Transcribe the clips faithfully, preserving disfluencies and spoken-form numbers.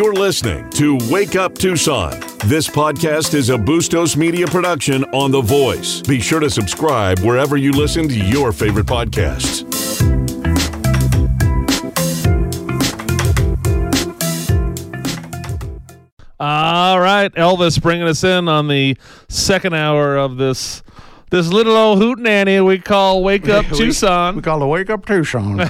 You're listening to Wake Up Tucson. This podcast is a Bustos Media production on The Voice. Be sure to subscribe wherever you listen to your favorite podcasts. All right, Elvis bringing us in on the second hour of this this little old hootenanny we call Wake Up we, Tucson. We call it Wake Up Tucson.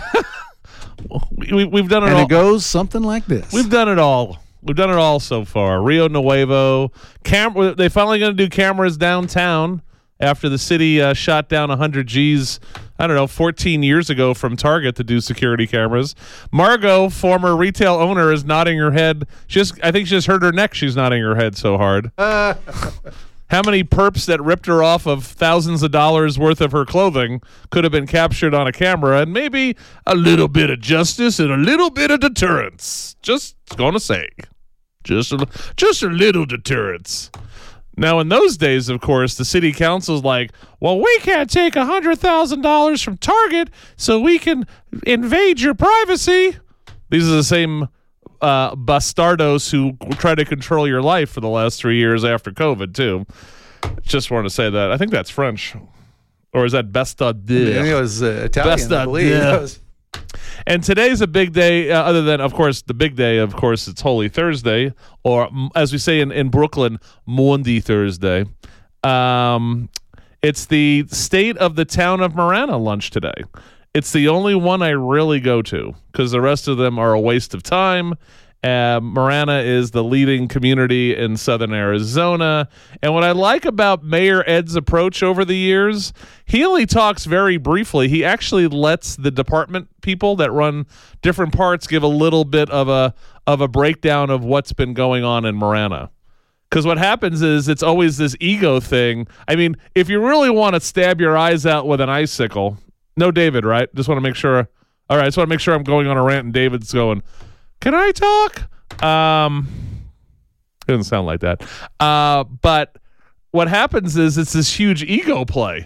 we, we, we've done it and all. it goes something like this. We've done it all. We've done it all so far. Rio Nuevo. Cam- they finally going to do cameras downtown after the city uh, shot down one hundred G's, I don't know, fourteen years ago from Target to do security cameras. Margot, former retail owner, is nodding her head. She just, I think she just hurt her neck. She's nodding her head so hard. Uh. How many perps that ripped her off of thousands of dollars worth of her clothing could have been captured on a camera, and maybe a little bit of justice and a little bit of deterrence. Just going to say. Just a, just a little deterrence. Now, in those days, of course, the city council's like, well, we can't take one hundred thousand dollars from Target so we can invade your privacy. These are the same uh, bastardos who try to control your life for the last three years after COVID, too. Just wanted to say that. I think that's French. Or is that bastardeux? I think it was uh, Italian, I believe. That was- And today's a big day, uh, other than, of course, the big day, of course, it's Holy Thursday, or m- as we say in, in Brooklyn, Maundy Thursday. Um, it's the State of the Town of Marana lunch today. It's the only one I really go to because the rest of them are a waste of time. Uh, Marana is the leading community in southern Arizona. And what I like about Mayor Ed's approach over the years, he only talks very briefly. He actually lets the department people that run different parts give a little bit of a of a breakdown of what's been going on in Marana. Because what happens is it's always this ego thing. I mean, if you really want to stab your eyes out with an icicle, no David, right? Just want to make sure. All right, just want to make sure I'm going on a rant and David's going, can I talk? Um, it doesn't sound like that. Uh, but what happens is it's this huge ego play,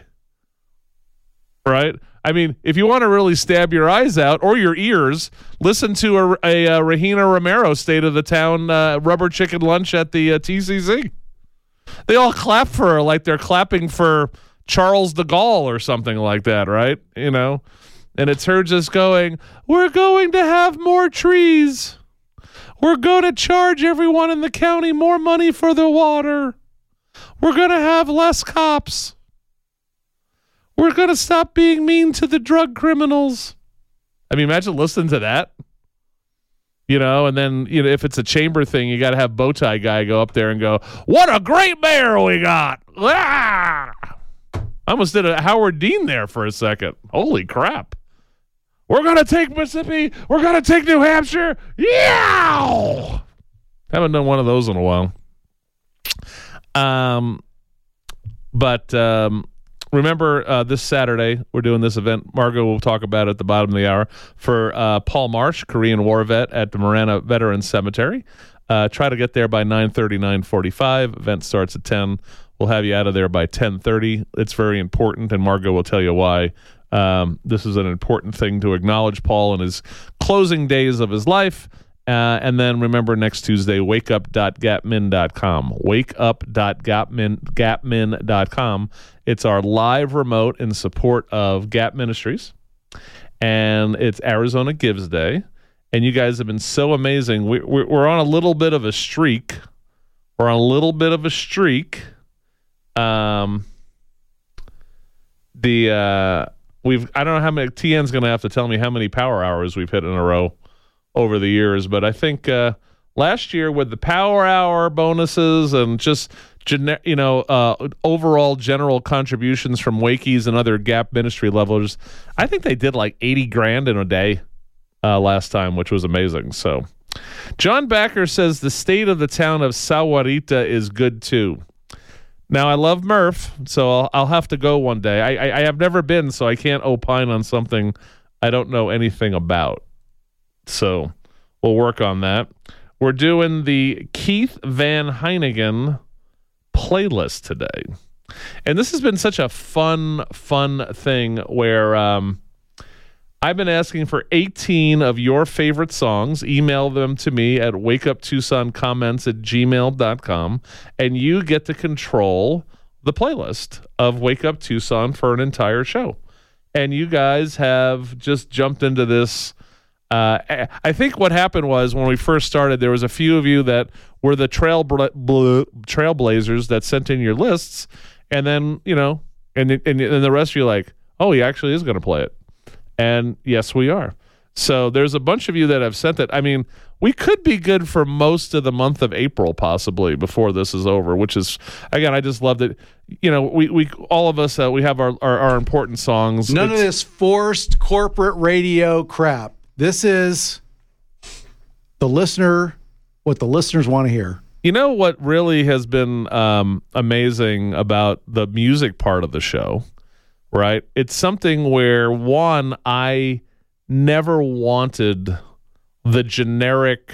right? I mean, if you want to really stab your eyes out or your ears, listen to a, a, a Regina Romero State of the Town uh, rubber chicken lunch at the uh, T C C. They all clap for her like they're clapping for Charles de Gaulle or something like that, right? You know? And it's her just going, we're going to have more trees. We're going to charge everyone in the county more money for the water. We're going to have less cops. We're going to stop being mean to the drug criminals. I mean, imagine listening to that. You know, and then, you know, if it's a chamber thing, you got to have Bowtie Guy go up there and go, what a great mayor we got. Ah! I almost did a Howard Dean there for a second. Holy crap. We're going to take Mississippi. We're going to take New Hampshire. Yeah. Haven't done one of those in a while. Um, but um, remember uh, this Saturday, we're doing this event. Margot will talk about it at the bottom of the hour for uh, Paul Marsh, Korean War vet at the Marana Veterans Cemetery. Uh, try to get there by nine thirty, nine forty-five. Event starts at ten. We'll have you out of there by ten thirty. It's very important, and Margot will tell you why. Um, this is an important thing to acknowledge Paul in his closing days of his life. Uh, and then remember next Tuesday, wake up dot gap min dot com. wake up dot gap min dot com. It's our live remote in support of Gap Ministries. And it's Arizona Gives Day. And you guys have been so amazing. We, we're, we're on a little bit of a streak. We're on a little bit of a streak. Um, the... Uh, We've I don't know how many T N's going to have to tell me how many power hours we've hit in a row over the years, but I think uh, last year with the power hour bonuses and just gene- you know uh, overall general contributions from Wakeys and other Gap Ministry levels, I think they did like eighty grand in a day uh, last time, which was amazing. So, John Backer says the state of the town of Sahuarita is good too. Now, I love Murph, so I'll, I'll have to go one day. I, I, I have never been, so I can't opine on something I don't know anything about. So we'll work on that. We're doing the Keith Van Heineken playlist today. And this has been such a fun, fun thing where um, I've been asking for eighteen of your favorite songs. Email them to me at wakeuptucsoncomments at gmail dot com, and you get to control the playlist of Wake Up Tucson for an entire show. And you guys have just jumped into this. Uh, I think what happened was when we first started, there was a few of you that were the trail bl- bl- trailblazers that sent in your lists, and then, you know, and, and, and the rest of you are like, oh, he actually is going to play it. And yes, we are. So there's a bunch of you that have sent it. I mean, we could be good for most of the month of April, possibly, before this is over, which is, again, I just love that, you know, we, we all of us, uh, we have our, our, our important songs. None it's, of this forced corporate radio crap. This is the listener, what the listeners want to hear. You know what really has been um, amazing about the music part of the show, right? It's something where, one, I never wanted the generic,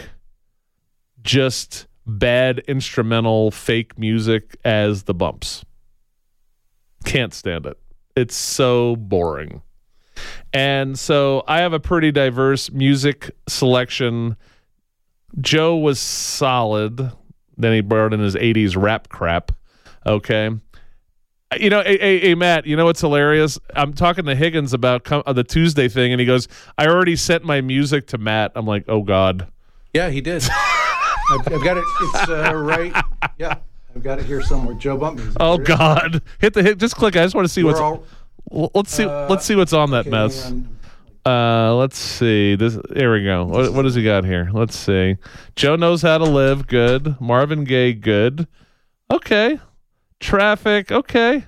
just bad instrumental fake music as the bumps. Can't stand it. It's so boring. And so I have a pretty diverse music selection. Joe was solid. Then he brought in his eighties rap crap. Okay. You know, hey, hey, hey, Matt, you know what's hilarious? I'm talking to Higgins about com- uh, the Tuesday thing, and he goes, I already sent my music to Matt. I'm like, oh, God. Yeah, he did. I've, I've got it. It's uh, right. Yeah, I've got it here somewhere. Joe Bump music. Oh, God. Hit the hit. Just click. I just want to see We're what's all, Let's see. Uh, let's see what's on that okay, mess. Uh, let's see. This. Here we go. What, what does he got here? Let's see. Joe Knows How to Live. Good. Marvin Gaye. Good. Okay. Traffic. Okay.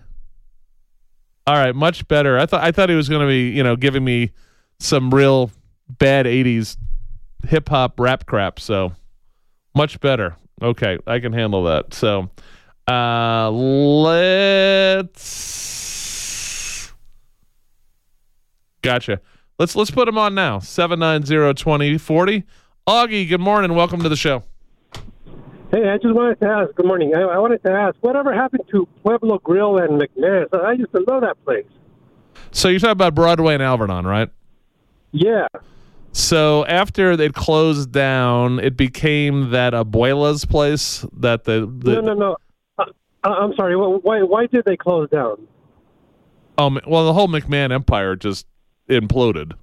All right. Much better. I thought. I thought he was going to be, you know, giving me some real bad eighties hip hop rap crap. So much better. Okay, I can handle that. So, uh, let's. Gotcha. Let's let's put him on now. seven nine zero, two zero four zero. Augie, good morning. Welcome to the show. Hey, I just wanted to ask. Good morning. I, I wanted to ask, whatever happened to Pueblo Grill and McMahon's? I used to love that place. So you're talking about Broadway and Alvernon, right? Yeah. So after it closed down, it became that Abuela's place that the, the no no no. Uh, I'm sorry. Why why did they close down? Um. Well, the whole McMahon empire just imploded.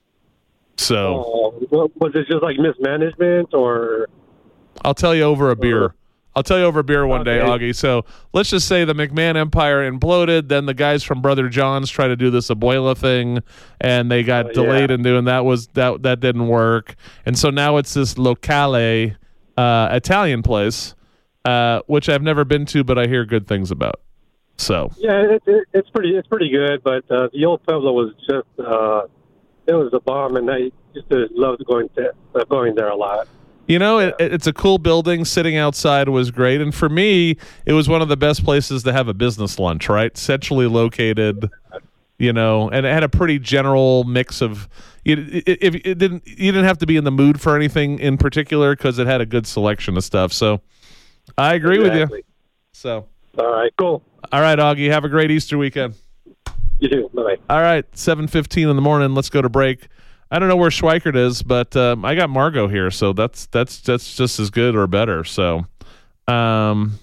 So oh, was it just like mismanagement, or? I'll tell you over a beer. I'll tell you over a beer one okay. day, Augie. So let's just say the McMahon empire imploded. Then the guys from Brother John's tried to do this Abuela thing, and they got uh, delayed yeah. in doing that. Was that that didn't work? And so now it's this Locale uh, Italian place, uh, which I've never been to, but I hear good things about. So yeah, it, it, it's pretty it's pretty good. But uh, the old Pueblo was just uh, it was a bomb, and I used to love going to uh, going there a lot. You know, it, it's a cool building. Sitting outside was great. And for me, it was one of the best places to have a business lunch, right? Centrally located, you know, and it had a pretty general mix of, it, it, it, it didn't, you didn't have to be in the mood for anything in particular because it had a good selection of stuff. So I agree exactly. with you. So. All right, cool. All right, Augie, have a great Easter weekend. You too. Bye-bye. All right, seven fifteen in the morning. Let's go to break. I don't know where Schweikert is, but um, I got Margot here, so that's that's that's just as good or better. So, um,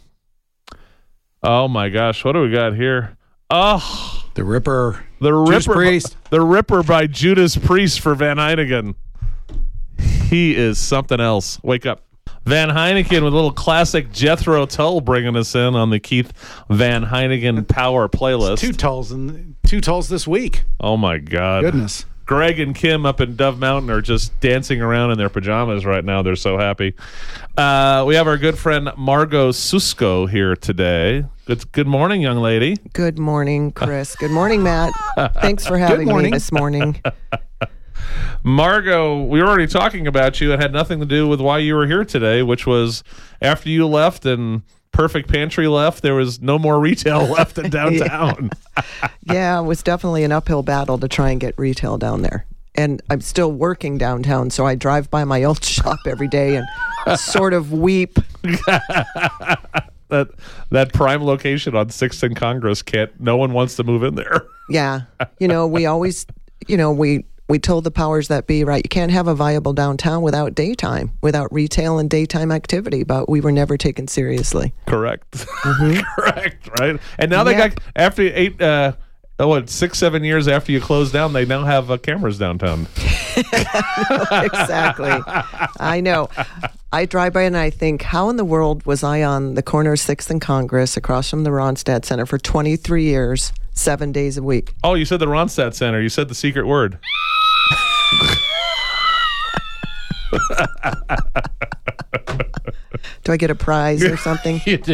oh my gosh, what do we got here? Oh, the Ripper, the Ripper, Priest. the Ripper by Judas Priest for Van Heineken. He is something else. Wake up, Van Heineken with a little classic Jethro Tull bringing us in on the Keith Van Heineken Power playlist. It's two Tulls and two Tulls this week. Oh my God, goodness. Greg and Kim up in Dove Mountain are just dancing around in their pajamas right now. They're so happy. Uh, we have our good friend Margot Susko here today. Good, good morning, young lady. Good morning, Chris. Good morning, Matt. Thanks for having me this morning. Margot, we were already talking about you. It had nothing to do with why you were here today, which was after you left and Perfect Pantry left, there was no more retail left in downtown. yeah. yeah, it was definitely an uphill battle to try and get retail down there. And I'm still working downtown, so I drive by my old shop every day and sort of weep. that that prime location on sixth and Congress, can't, no one wants to move in there. Yeah. You know, we always, you know, we we told the powers that be, right, you can't have a viable downtown without daytime, without retail and daytime activity, but we were never taken seriously. Correct. Mm-hmm. Correct, right? And now they Yep. got, after eight, uh, oh, what, six, seven years after you close down, they now have uh, cameras downtown. Exactly. I know. I drive by and I think, how in the world was I on the corner of sixth and Congress across from the Ronstadt Center for twenty-three years, seven days a week? Oh, you said the Ronstadt Center. You said the secret word. Do I get a prize or something? You do.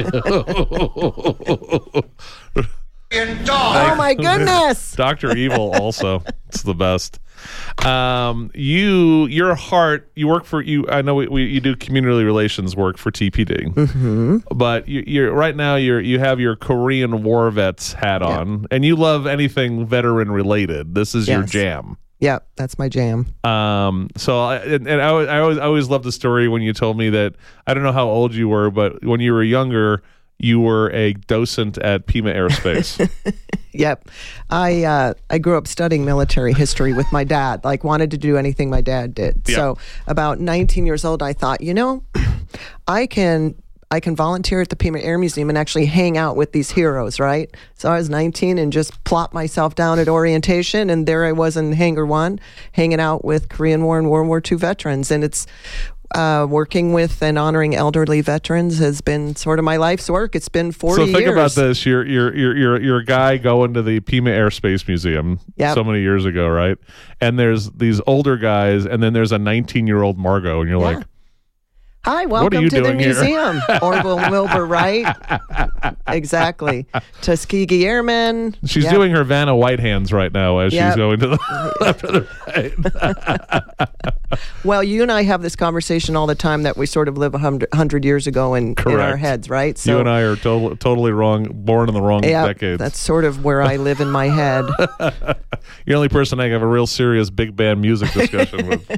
Oh, my goodness. Doctor Evil also. It's the best. Um, you, your heart, you work for, you, I know we, we you do community relations work for T P D, mm-hmm. but you, you're right now you're, you have your Korean War vets hat on, and you love anything veteran related. This is your Yes. jam. Yep, that's my jam. Um, so I, and, and I, always- I always, I always loved the story when you told me that, I don't know how old you were, but when you were younger, you were a docent at Pima Aerospace. Yep. I uh, I grew up studying military history with my dad, like wanted to do anything my dad did. Yeah. So about nineteen years old, I thought, you know, I can I can volunteer at the Pima Air Museum and actually hang out with these heroes, right? So I was nineteen and just plopped myself down at orientation, and there I was in Hangar One, hanging out with Korean War and World War Two veterans. And it's uh, working with and honoring elderly veterans has been sort of my life's work. It's been forty So think years. about this: you're you're you're you're you're a guy going to the Pima Airspace Museum Yep. so many years ago, right? And there's these older guys, and then there's a nineteen-year-old Margot, and you're Yeah. like, Hi, are welcome you to the doing here? museum. Orville and Wilbur Wright. Exactly. Tuskegee Airmen. she's Yep. doing her Vanna White hands right now as she's Yep. going to the left or the right. Well, you and I have this conversation all the time that we sort of live a hundred, hundred years ago in, in our Correct. heads, right? you and I are to- totally wrong, born in the wrong yeah, decades. that's sort of where I live in my head. You're the only person I can have a real serious big band music discussion with.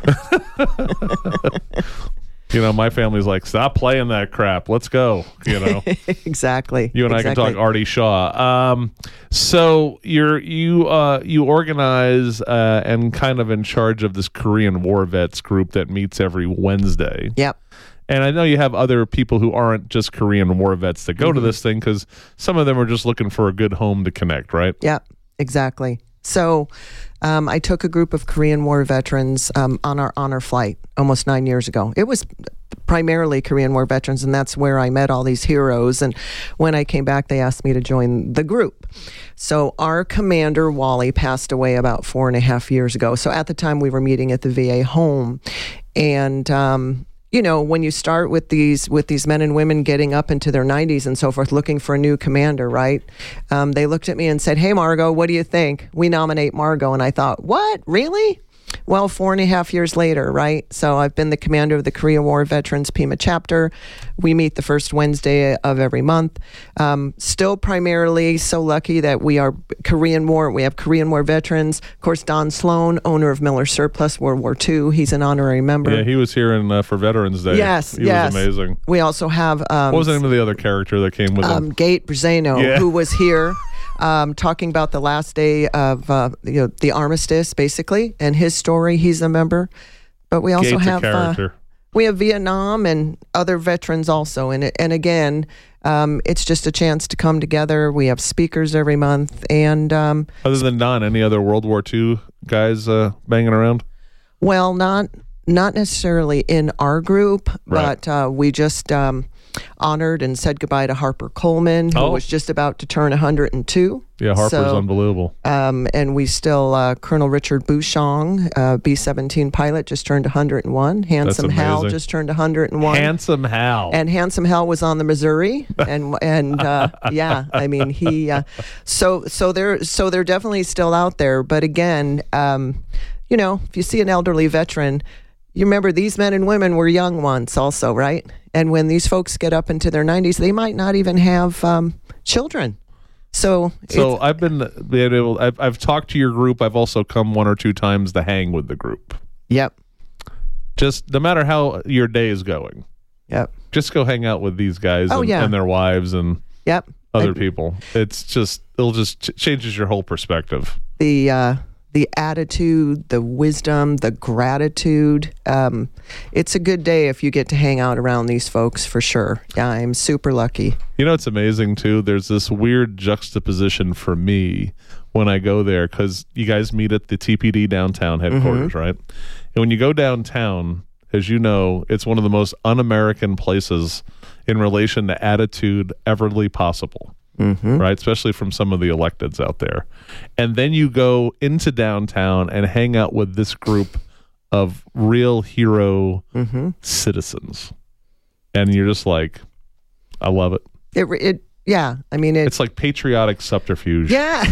You know, my family's like, stop playing that crap. Let's go. You know, Exactly. you and exactly. I can talk Artie Shaw. Um, so you're you uh, you organize uh, and kind of in charge of this Korean War vets group that meets every Wednesday. Yep. And I know you have other people who aren't just Korean War vets that go Mm-hmm. to this thing because some of them are just looking for a good home to connect, right? Yep, exactly. So um, I took a group of Korean War veterans um, on our honor flight almost nine years ago. It was primarily Korean War veterans, and that's where I met all these heroes. And when I came back, they asked me to join the group. So our commander, Wally, passed away about four and a half years ago. So at the time, we were meeting at the V A home. And um, you know, when you start with these with these men and women getting up into their nineties and so forth, looking for a new commander, right? Um, they looked at me and said, "Hey, Margot, what do you think? We nominate Margot." And I thought, "What? Really?" Well, four and a half years later, right? So I've been the commander of the Korean War Veterans Pima chapter. We meet the first Wednesday of every month. Um, still primarily so lucky that we are Korean War. We have Korean War veterans. Of course, Don Sloan, owner of Miller Surplus, World War Two. He's an honorary member. Yeah, he was here in, uh, for Veterans Day. Yes, he yes. was amazing. We also have um, What was the name of the other character that came with um, him? Gate Brzano, Yeah. who was here um, talking about the last day of uh, you know, the armistice, basically, and his story. He's a member. But we also Gate's a have uh, character. we have Vietnam and other veterans also. And it- and again, um, it's just a chance to come together. We have speakers every month, and um, Other than Don, any other World War Two guys uh, banging around? well, not not necessarily in our group, Right. but uh, we just um, honored and said goodbye to Harper Coleman, who Oh. was just about to turn one hundred two. Yeah, Harper's So, unbelievable. Um, and we still, uh, Colonel Richard Bouchong, uh, B seventeen pilot, just turned one hundred one. Handsome Hal amazing. just turned one hundred one. Handsome Hal. And Handsome Hal was on the Missouri, and and uh, yeah, I mean he. Uh, so so they're so they're definitely still out there. But again, um, you know, if you see an elderly veteran, you remember these men and women were young once, also, right? And when these folks get up into their nineties, they might not even have um, children. So so it's- I've been being able. I've, I've talked to your group. I've also come one or two times to hang with the group. yep, Just no matter how your day is going, yep, just go hang out with these guys Oh, and, yeah. and their wives and yep. other I- people. It's just it'll just ch- changes your whole perspective. the uh, the attitude, the wisdom, the gratitude. Um, it's a good day if you get to hang out around these folks for sure. Yeah, I'm super lucky. You know, it's amazing too. There's this weird juxtaposition for me when I go there because you guys meet at the T P D downtown headquarters, mm-hmm. right? And when you go downtown, as you know, it's one of the most un-American places in relation to attitude everly possible. Mm-hmm. Right, especially from some of the electeds out there. And then you go into downtown and hang out with this group of real hero mm-hmm. citizens. And you're just like, I love it. It, it yeah, I mean, it, it's like patriotic subterfuge. Yeah.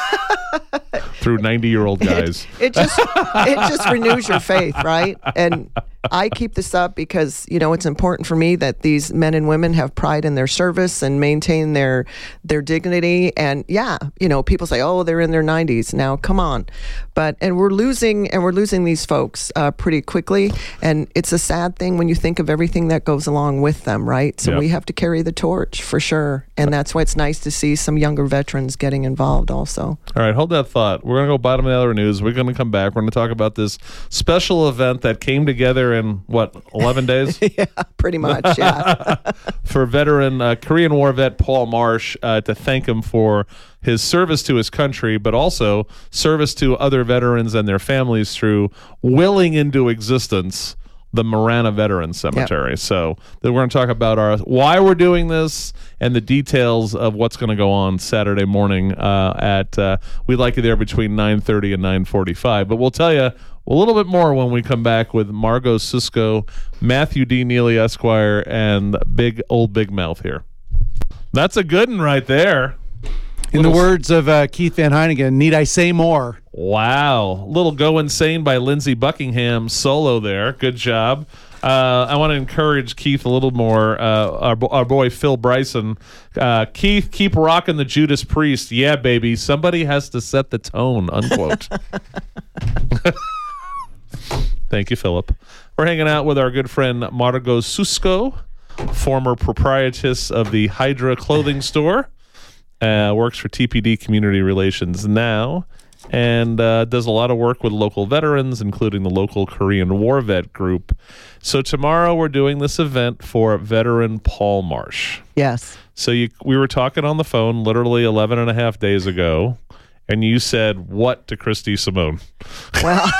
Through ninety-year-old guys. It, it just it just renews your faith, right? And I keep this up because, you know, it's important for me that these men and women have pride in their service and maintain their their dignity. And yeah, you know, people say, oh, they're in their nineties now. Come on. But and we're losing and we're losing these folks uh, pretty quickly. And it's a sad thing when you think of everything that goes along with them, right? So yep. we have to carry the torch for sure. And that's why it's nice to see some younger veterans getting involved also. All right, hold that thought. We're going to go bottom of the other news. We're going to come back. We're going to talk about this special event that came together in, what, eleven days? Yeah, pretty much, yeah. For veteran, uh, Korean War vet Paul Marsh, uh, to thank him for his service to his country, but also service to other veterans and their families through willing into existence the Marana Veterans Cemetery. Yep. So then we're going to talk about our why we're doing this and the details of what's going to go on Saturday morning uh, at, uh, we'd like you there between nine thirty and nine forty-five. But we'll tell you a little bit more when we come back with Margot Cisco, Matthew D. Neely, Esquire, and Big Old Big Mouth here. That's a good one right there. In little, the words of uh, Keith Van Heineken, need I say more? Wow. Little Go Insane by Lindsey Buckingham solo there. Good job. Uh, I want to encourage Keith a little more. Uh, our, our boy Phil Bryson. Uh, Keith, keep rocking the Judas Priest. Yeah, baby. Somebody has to set the tone, unquote. Thank you, Philip. We're hanging out with our good friend Margot Cisco, former proprietress of the Hydra clothing store. Uh, works for T P D Community Relations now, and uh, does a lot of work with local veterans, including the local Korean War Vet group. So tomorrow we're doing this event for veteran Paul Marsh. Yes. So you, we were talking on the phone literally eleven and a half days ago, and you said what to Christy Simone? Well,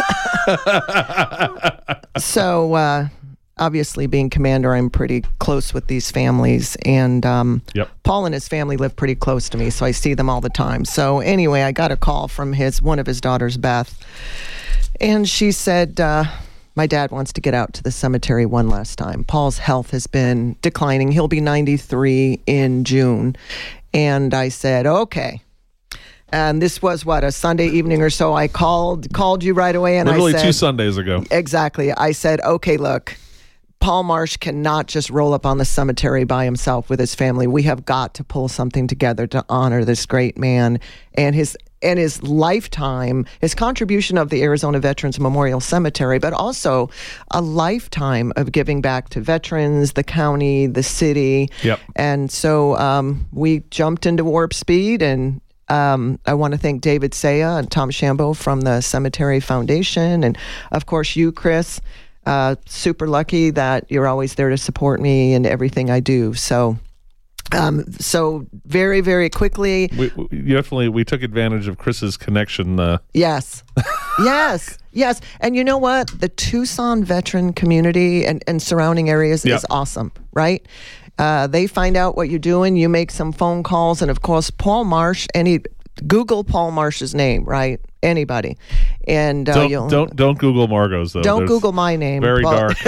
so... Uh, Obviously, being commander, I'm pretty close with these families, and um, yep. Paul and his family live pretty close to me, so I see them all the time. So anyway, I got a call from his one of his daughters, Beth, and she said, uh, my dad wants to get out to the cemetery one last time. Paul's health has been declining. He'll be ninety-three in June. And I said, okay. And this was, what, a Sunday evening or so. I called called you right away, and Literally I said... two Sundays ago. Exactly. I said, okay, look... Paul Marsh cannot just roll up on the cemetery by himself with his family. We have got to pull something together to honor this great man and his and his lifetime, his contribution of the Arizona Veterans Memorial Cemetery, but also a lifetime of giving back to veterans, the county, the city. Yep. And so um, we jumped into warp speed, and Um, I want to thank David Saya and Tom Shambo from the Cemetery Foundation, and of course you, Chris. Uh, super lucky that you're always there to support me in everything I do. So, um, so very, very quickly. We, we definitely we took advantage of Chris's connection. Uh. Yes, yes, yes. And you know what? The Tucson veteran community and, and surrounding areas yep. is awesome, right? Uh, they find out what you're doing. You make some phone calls, and of course, Paul Marsh. Any Google Paul Marsh's name, right? Anybody, and uh, don't, you'll, don't don't Google Margot's though. Don't There's Google my name. Very well, dark.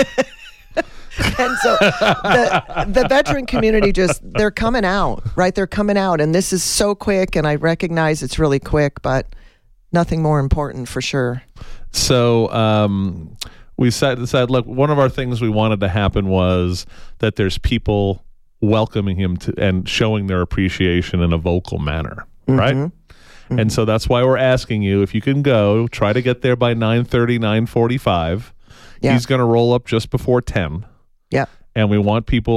And so the the veteran community just they're coming out, right? They're coming out, and this is so quick. And I recognize it's really quick, but nothing more important for sure. So um, we decided, look, one of our things we wanted to happen was that there's people welcoming him to and showing their appreciation in a vocal manner, mm-hmm. right? Mm-hmm. And so that's why we're asking you, if you can go, try to get there by nine thirty, nine forty-five. Yeah. He's going to roll up just before ten. Yeah. And we want people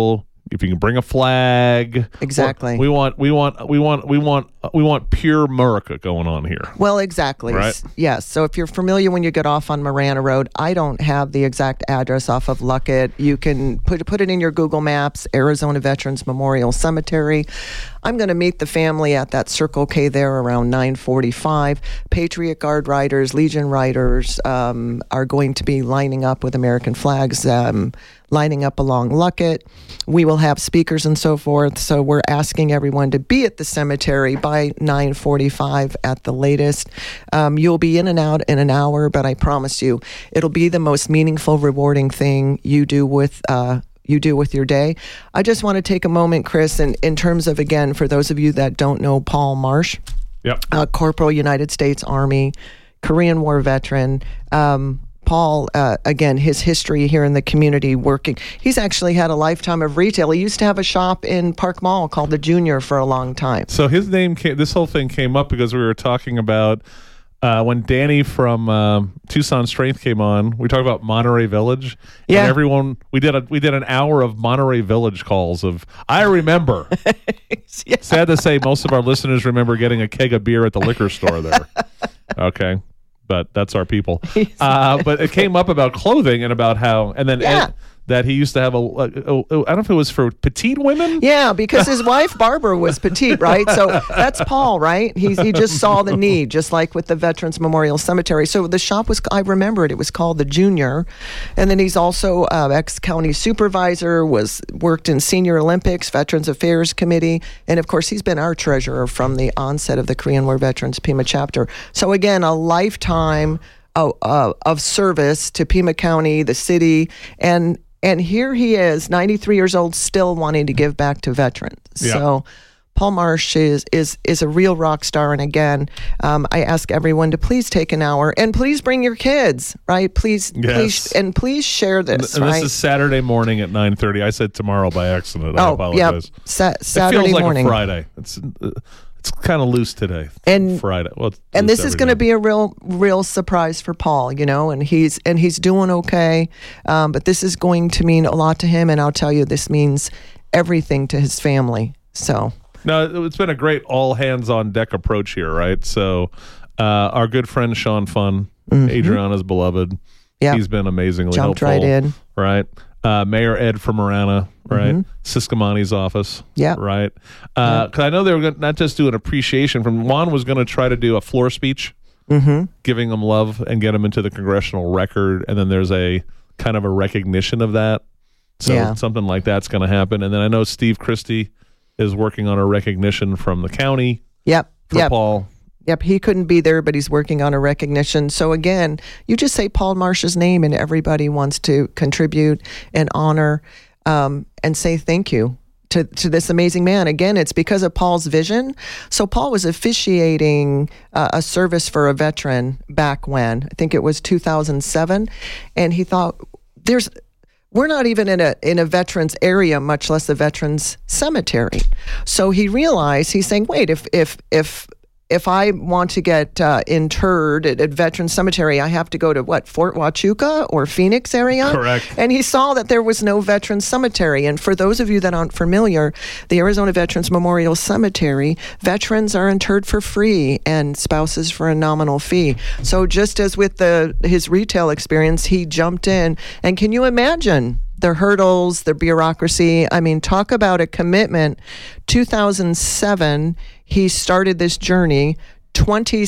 if you can bring a flag, Exactly. We want, we want, we want, we want, we want pure America going on here. Well, exactly. Right. S- Yes. So if you're familiar when you get off on Marana Road, I don't have the exact address off of Luckett. You can put put it in your Google Maps, Arizona Veterans Memorial Cemetery. I'm going to meet the family at that Circle K there around nine forty-five. Patriot Guard riders, Legion riders um, are going to be lining up with American flags, um, lining up along Luckett. We will have speakers and so forth. So we're asking everyone to be at the cemetery by nine forty-five at the latest. Um, you'll be in and out in an hour, but I promise you, it'll be the most meaningful, rewarding thing you do with uh, you do with your day. I just want to take a moment, Chris, and in terms of, again, for those of you that don't know Paul Marsh, Yep. uh, Corporal, United States Army, Korean War veteran. Um, Paul, uh, again, his history here in the community working. He's actually had a lifetime of retail. He used to have a shop in Park Mall called the Junior for a long time. So his name came, this whole thing came up because we were talking about uh, when Danny from um, Tucson Strength came on. We talked about Monterey Village. Yeah. And everyone, we did a we did an hour of Monterey Village calls of, I remember. Yeah. Sad to say, most of our listeners remember getting a keg of beer at the liquor store there. Okay. But that's our people. Uh, but it came up about clothing and about how, and then Yeah. Ed, that he used to have a, a, a, I don't know if it was for petite women. Yeah, because his wife Barbara was petite, right? So that's Paul, right? He he just saw the need, just like with the Veterans Memorial Cemetery. So the shop was, I remember it, it was called the Junior, and then he's also uh, ex-county supervisor, was worked in Senior Olympics, Veterans Affairs Committee, and of course he's been our treasurer from the onset of the Korean War Veterans Pima chapter. So again, a lifetime of, uh, of service to Pima County, the city, and And here he is, ninety-three years old, still wanting to give back to veterans. Yeah. So Paul Marsh is is is a real rock star. And again, um, I ask everyone to please take an hour and please bring your kids, right? Please, Yes. please, and please share this, And right? this is Saturday morning at nine thirty. I said tomorrow by accident. I oh, yeah, apologize. Sa- Saturday it feels like morning. a Friday. It's uh, it's kind of loose today. And- Friday. Well, it's And loose this is every going to day. be a real, real surprise for Paul, you know, and he's and he's doing okay. Um, but this is going to mean a lot to him, and I'll tell you, this means everything to his family. So. No, it's been a great all hands on deck approach here, right? So, uh, our good friend Sean Fun, Adriana's beloved, Yeah. he's been amazingly Jumped helpful, right in. right? Uh, Mayor Ed from Marana, right? Siscomani's office, Yeah. right? Because I know they were going to not just do an appreciation from Juan was going to try to do a floor speech, Mm-hmm. giving them love and get them into the congressional record, and then there's a kind of a recognition of that. So Yeah. something like that's going to happen, and then I know Steve Christie is working on a recognition from the county Yep. for Yep. Paul. Yep, he couldn't be there, but he's working on a recognition. So again, you just say Paul Marsh's name, and everybody wants to contribute and honor um, and say thank you to, to this amazing man. Again, it's because of Paul's vision. So Paul was officiating uh, a service for a veteran back when, I think it was two thousand seven, and he thought, there's we're not even in a in a veterans area, much less a veterans cemetery. So he realized, he's saying, wait, if if if if I want to get uh, interred at, at Veterans Cemetery, I have to go to what, Fort Huachuca or Phoenix area? Correct. And he saw that there was no Veterans Cemetery. And for those of you that aren't familiar, the Arizona Veterans Memorial Cemetery, veterans are interred for free and spouses for a nominal fee. So just as with the his retail experience, he jumped in. And can you imagine the hurdles, the bureaucracy? I mean, talk about a commitment. two thousand seven, he started this journey. twenty,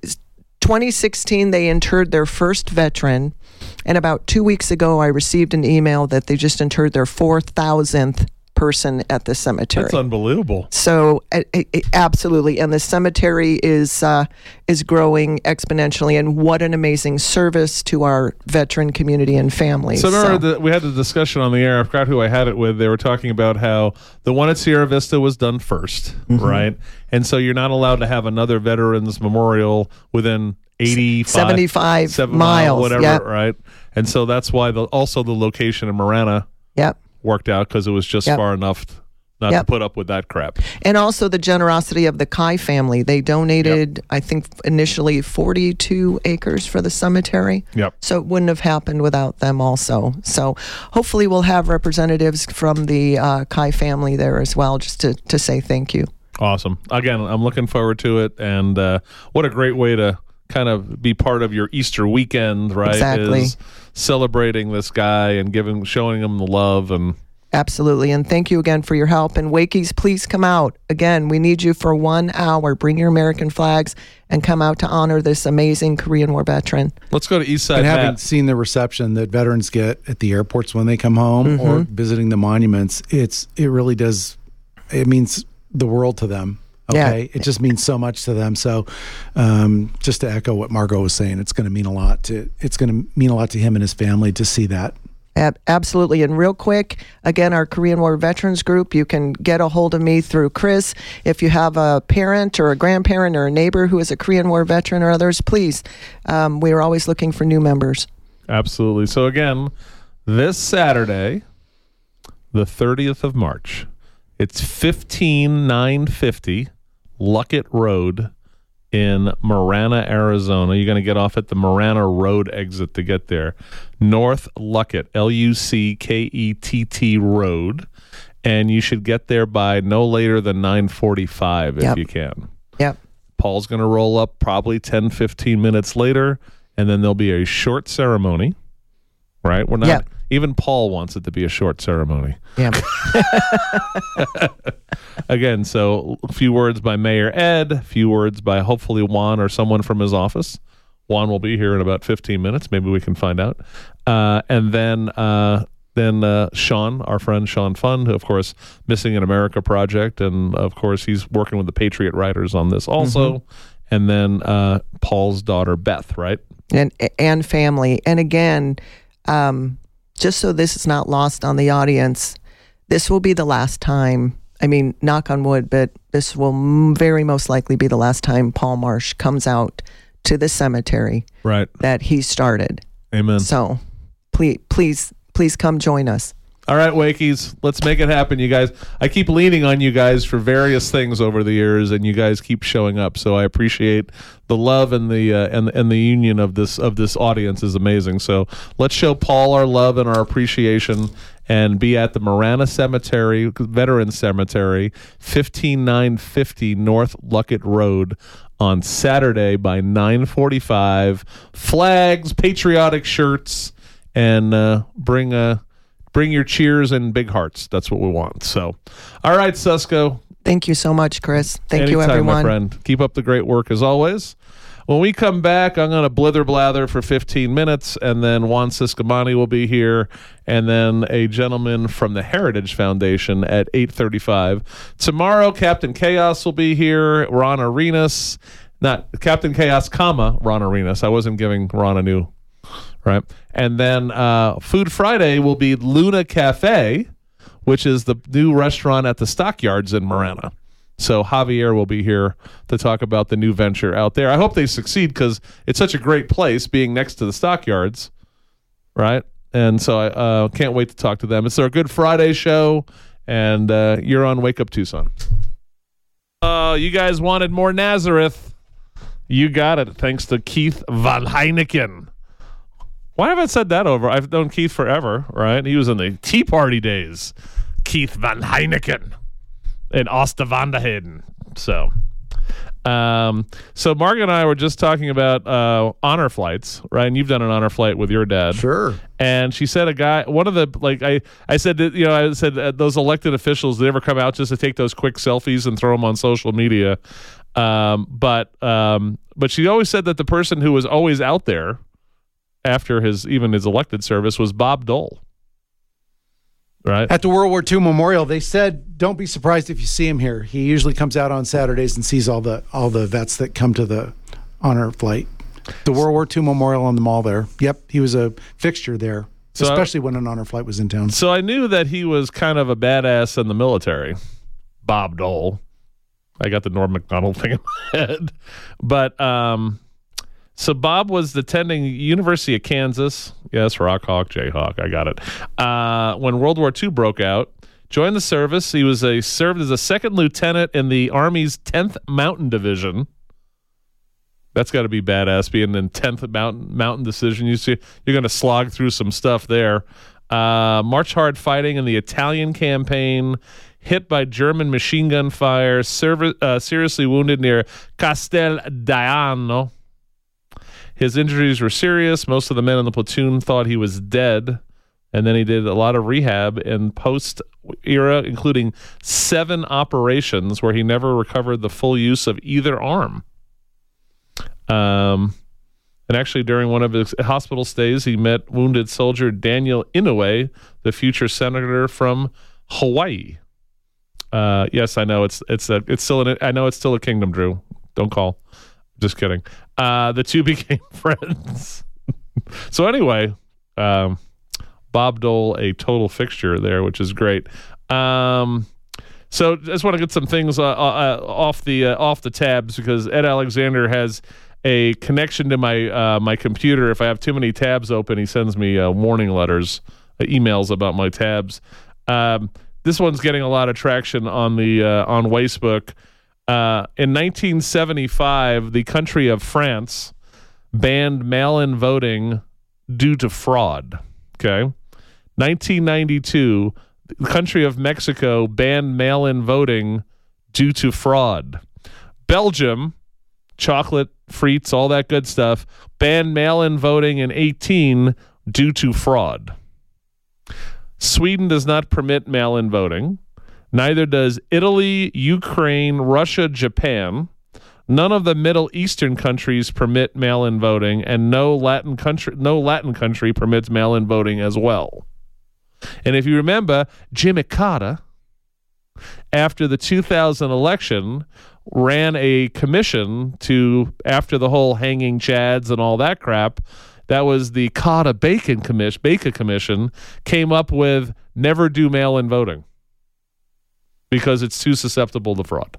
twenty sixteen, they interred their first veteran. And about two weeks ago, I received an email that they just interred their four thousandth person at the cemetery. That's unbelievable. So uh, uh, absolutely, and the cemetery is uh, is growing exponentially. And what an amazing service to our veteran community and families. So remember, The, we had the discussion on the air. I forgot who I had it with. They were talking about how the one at Sierra Vista was done first, Mm-hmm. right? And so you're not allowed to have another veterans memorial within eighty-five, seventy-five seven miles, whatever, yep. right? And so that's why the also the location in Marana Yep. worked out, because it was just Yep. far enough not Yep. to put up with that crap. And also the generosity of the Kai family. They donated, I think, initially forty-two acres for the cemetery. Yep. So it wouldn't have happened without them also. So hopefully we'll have representatives from the uh, Kai family there as well, just to, to say thank you. Awesome. Again, I'm looking forward to it. And uh, what a great way to kind of be part of your Easter weekend, right? Exactly. Is celebrating this guy and giving, showing him the love. And Absolutely. And thank you again for your help. And Wakies, please come out. Again, we need you for one hour. Bring your American flags and come out to honor this amazing Korean War veteran. let's go to Eastside And having Matt. seen the reception that veterans get at the airports when they come home or visiting the monuments, it's it really does, it means the world to them. Okay. Yeah. It just means so much to them. So um, just to echo what Margot was saying, it's going to mean a lot to, it's going to mean a lot to him and his family to see that. Ab- absolutely. And real quick, again, our Korean War Veterans Group, you can get a hold of me through Chris. If you have a parent or a grandparent or a neighbor who is a Korean War veteran or others, please, um, we are always looking for new members. Absolutely. So again, this Saturday, the thirtieth of March, it's fifteen nine fifty Luckett Road in Marana, Arizona. You're going to get off at the Marana Road exit to get there. North Luckett, L U C K E T T Road. And you should get there by no later than nine forty-five if Yep. you can. Yep. Paul's going to roll up probably ten, fifteen minutes later, and then there'll be a short ceremony, right? We're not, Yep. even Paul wants it to be a short ceremony. Yeah. Again, so a few words by Mayor Ed, a few words by hopefully Juan or someone from his office. Juan will be here in about fifteen minutes. Maybe we can find out. Uh, and then uh, then uh, Sean, our friend Sean Fund, who, of course, Missing in America Project. And, of course, he's working with the Patriot Writers on this also. Mm-hmm. And then uh, Paul's daughter, Beth, right? and and family. And again, um, just so this is not lost on the audience, this will be the last time. I mean, knock on wood, but this will m- very most likely be the last time Paul Marsh comes out to the cemetery Right. that he started. Amen. So, please, please, please come join us. All right, Wakies, let's make it happen, you guys. I keep leaning on you guys for various things over the years, and you guys keep showing up. So I appreciate the love and the uh, and and the union of this of this audience is amazing. So let's show Paul our love and our appreciation, and be at the Marana Cemetery, Veterans Cemetery, fifteen nine fifty North Luckett Road on Saturday by nine forty-five. Flags, patriotic shirts, and uh, bring a. Bring your cheers and big hearts. That's what we want. So, all right, Susko. Thank you so much, Chris. Thank you, Anytime, everyone. my friend. Keep up the great work as always. When we come back, I'm going to blither blather for fifteen minutes, and then Juan Ciscomani will be here, and then a gentleman from the Heritage Foundation at eight thirty-five. Tomorrow, Captain Chaos will be here. Ron Arenas, not Captain Chaos, comma Ron Arenas. I wasn't giving Ron a new. Right. And then uh, Food Friday will be Luna Cafe, which is the new restaurant at the Stockyards in Marana. So Javier will be here to talk about the new venture out there. I hope they succeed because it's such a great place being next to the Stockyards. Right. And so I uh, can't wait to talk to them. It's our Good Friday show, and uh, you're on Wake Up Tucson. Oh, you guys wanted more Nazareth. You got it. Thanks to Keith Van Heineken. Why have I said that over? I've known Keith forever, right? He was in the Tea Party days. Keith Van Heineken and Oosterwandahedden. So, um, so Mark and I were just talking about uh, honor flights, right? And you've done an honor flight with your dad. Sure. And she said a guy, one of the, like, I, I said, that, you know, I said uh, those elected officials, they ever come out just to take those quick selfies and throw them on social media. Um, but, um, but she always said that the person who was always out there after his even his elected service was Bob Dole, right? At the World War Two Memorial, they said, don't be surprised if you see him here. He usually comes out on Saturdays and sees all the all the vets that come to the honor flight. The World War Two Memorial on the mall there. Yep, he was a fixture there, so especially when an honor flight was in town. So I knew that he was kind of a badass in the military, Bob Dole. I got the Norm Macdonald thing in my head. But um, so Bob was attending University of Kansas. Yes, Rock Hawk, Jayhawk. I got it. Uh, when World War Two broke out, joined the service. He was a served as a second lieutenant in the Army's tenth Mountain Division. That's got to be badass, being in tenth Mountain Mountain Division. You see, you're going to slog through some stuff there. Uh, march hard fighting in the Italian campaign. Hit by German machine gun fire. Serv- uh, seriously wounded near Casteldiano. His injuries were serious. Most of the men in the platoon thought he was dead. And then he did a lot of rehab in post-era, including seven operations where he never recovered the full use of either arm. Um, and actually, during one of his hospital stays, he met wounded soldier Daniel Inouye, the future senator from Hawaii. Uh, yes, I know it's it's a it's still an, I know it's still a kingdom, Drew. Don't call. Just kidding. Uh, the two became friends. So anyway, um, Bob Dole, a total fixture there, which is great. Um, so just want to get some things uh, uh, off the uh, off the tabs, because Ed Alexander has a connection to my uh, my computer. If I have too many tabs open, he sends me uh, warning letters, uh, emails about my tabs. Um, this one's getting a lot of traction on the uh, on Facebook. Uh, in nineteen seventy-five, the country of France banned mail-in voting due to fraud. Okay. nineteen ninety-two, the country of Mexico banned mail-in voting due to fraud. Belgium, chocolate, frites, all that good stuff, banned mail-in voting in eighteen due to fraud. Sweden does not permit mail-in voting. Neither does Italy, Ukraine, Russia, Japan. None of the Middle Eastern countries permit mail-in voting, and no Latin country, no Latin country permits mail-in voting as well. And if you remember, Jimmy Carter, after the two thousand election, ran a commission to, after the whole hanging chads and all that crap, that was the Carter Bacon Commission, Baker Commission, came up with never do mail-in voting because it's too susceptible to fraud.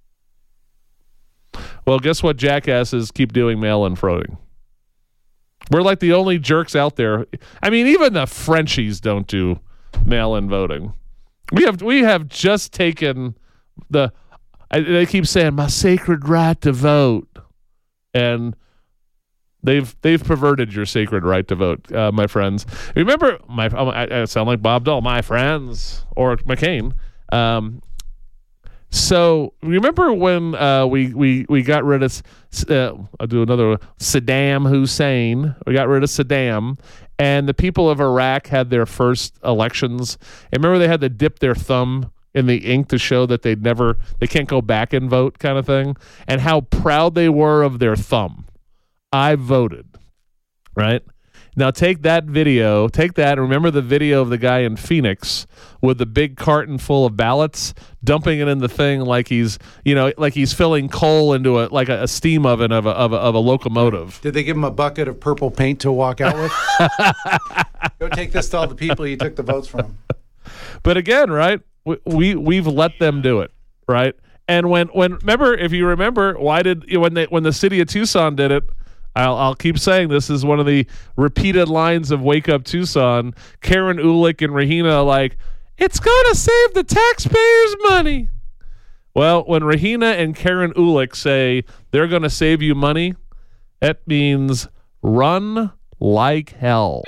Well, guess what? Jackasses keep doing mail-in voting. We're like the only jerks out there. I mean, even the Frenchies don't do mail-in voting. We have we have just taken the. I, they keep saying my sacred right to vote, and they've they've perverted your sacred right to vote, uh, my friends. Remember, my I, I sound like Bob Dole, my friends, or McCain. Um, so remember when uh, we we we got rid of uh, I'll do another one, Saddam Hussein. We got rid of Saddam, and the people of Iraq had their first elections. And remember, they had to dip their thumb in the ink to show that they'd never they can't go back and vote, kind of thing. And how proud they were of their thumb. I voted, right? Now take that video, take that, and remember the video of the guy in Phoenix with the big carton full of ballots, dumping it in the thing like he's, you know, like he's filling coal into a like a, a steam oven of a, of a of a locomotive. Did they give him a bucket of purple paint to walk out with? Go take this to all the people you took the votes from. But again, right? We, we we've let them do it, right? And when when remember, if you remember, why did when they when the city of Tucson did it? I'll, I'll keep saying this is one of the repeated lines of Wake Up Tucson. Karen Ulick and Rahina like, it's going to save the taxpayers money. Well, when Rahina and Karen Ulick say they're going to save you money, that means run like hell.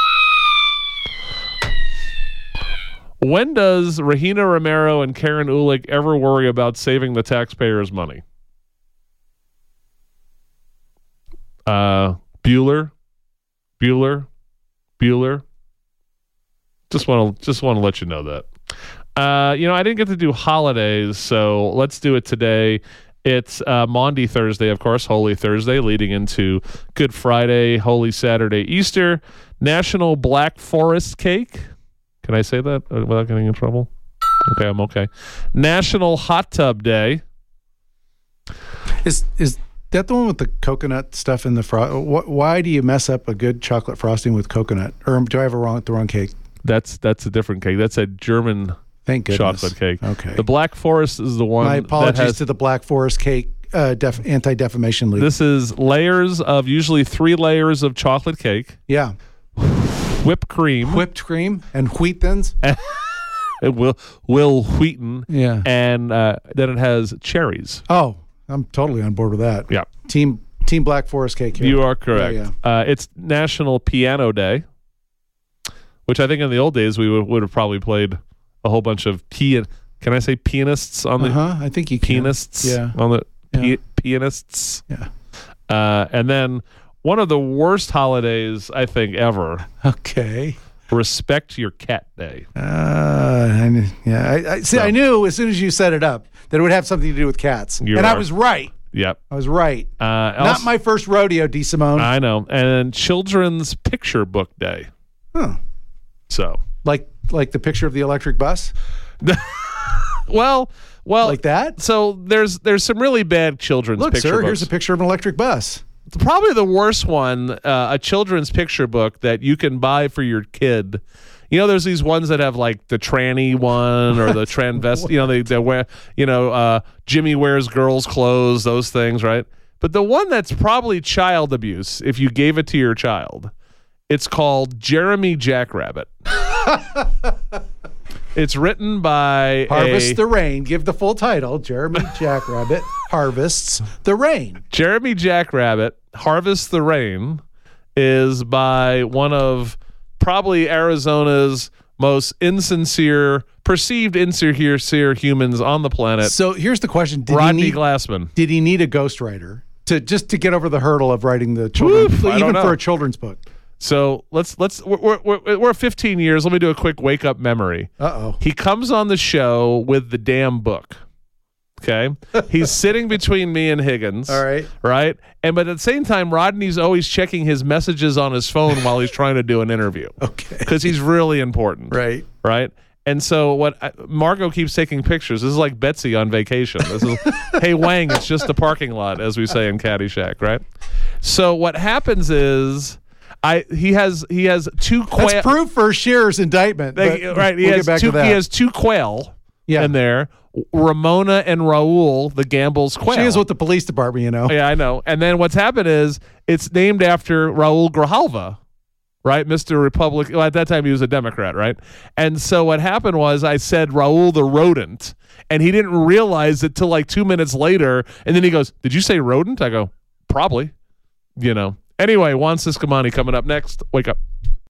When does Rahina Romero and Karen Ulick ever worry about saving the taxpayers money? Uh, Bueller, Bueller, Bueller. Just want to just want to let you know that. Uh, you know, I didn't get to do holidays, so let's do it today. It's uh, Maundy Thursday, of course, Holy Thursday, leading into Good Friday, Holy Saturday, Easter, National Black Forest Cake. Can I say that without getting in trouble? Okay, I'm okay. National Hot Tub Day. Is is that the one with the coconut stuff in the fro- Why do you mess up a good chocolate frosting with coconut? Or do I have a wrong the wrong cake? That's that's a different cake. That's a German Thank goodness. chocolate cake. Okay. The Black Forest is the one. My apologies that has, to the Black Forest Cake uh, def- Anti-Defamation League. This is layers of usually three layers of chocolate cake. Yeah. Whipped cream. Whipped cream and wheat thins. Will Will Wheaton. Yeah. And uh, then it has cherries. Oh, I'm totally on board with that. Yeah. Team Team Black Forest cake here. You are correct. Yeah, Uh, it's National Piano Day, which I think in the old days we would, would have probably played a whole bunch of pian. Can I say pianists on the Uh-huh. I think you can. pianists? Yeah. On the pi- Yeah. pianists. Yeah. Uh, and then one of the worst holidays I think ever. Okay. Respect Your Cat Day. Uh, I, kn- yeah. I, I see. So- I knew as soon as you set it up that it would have something to do with cats, You and I are. was right. Yep. I was right. Uh, Not also- my first rodeo, D. Simone. I know. And then Children's Picture Book Day. huh. So, Like like the picture of the electric bus, well, well, like that. So there's there's some really bad children's Look, picture sir. books. Here's a picture of an electric bus. Probably the worst one, uh, a children's picture book that you can buy for your kid. You know, there's these ones that have like the tranny one or the transvest. You know, they they wear. You know, uh, Jimmy wears girls' clothes. Those things, right? But the one that's probably child abuse, if you gave it to your child, it's called Jeremy Jackrabbit. It's written by Harvest a, the Rain. Give the full title. Jeremy Jackrabbit harvests the rain. Jeremy Jackrabbit, Harvest the Rain, is by one of probably Arizona's most insincere, perceived insincere humans on the planet, So here's the question: Did Rodney he need, Glassman. Did he need a ghostwriter to just to get over the hurdle of writing the children, Oof, I don't even know. for a children's book? So let's let's we're, we're, we're fifteen years. Let me do a quick wake up memory. Uh oh. He comes on the show with the damn book. Okay, he's sitting between me and Higgins. All right. right, and but at the same time, Rodney's always checking his messages on his phone while he's trying to do an interview. Okay. Because he's really important. Right. Right. And so what I, Margot keeps taking pictures. This is like Betsy on vacation. This is, hey, Wang, it's just a parking lot, as we say in Caddyshack, right? So what happens is I he has he has two quail. That's proof for Shearer's indictment. They- but right. He we'll has get back two to that. he has two quail Yeah. in there. Ramona and Raul, the Gamble's quail. She is with the police department, you know. Yeah, I know. And then what's happened is it's named after Raul Grijalva, right? Mister Republic. Well, at that time he was a Democrat, right? And so what happened was I said Raul the rodent, and he didn't realize it till like two minutes later. And then he goes, "Did you say rodent?" I go, "Probably." You know. Anyway, Juan Ciscomani coming up next. Wake up.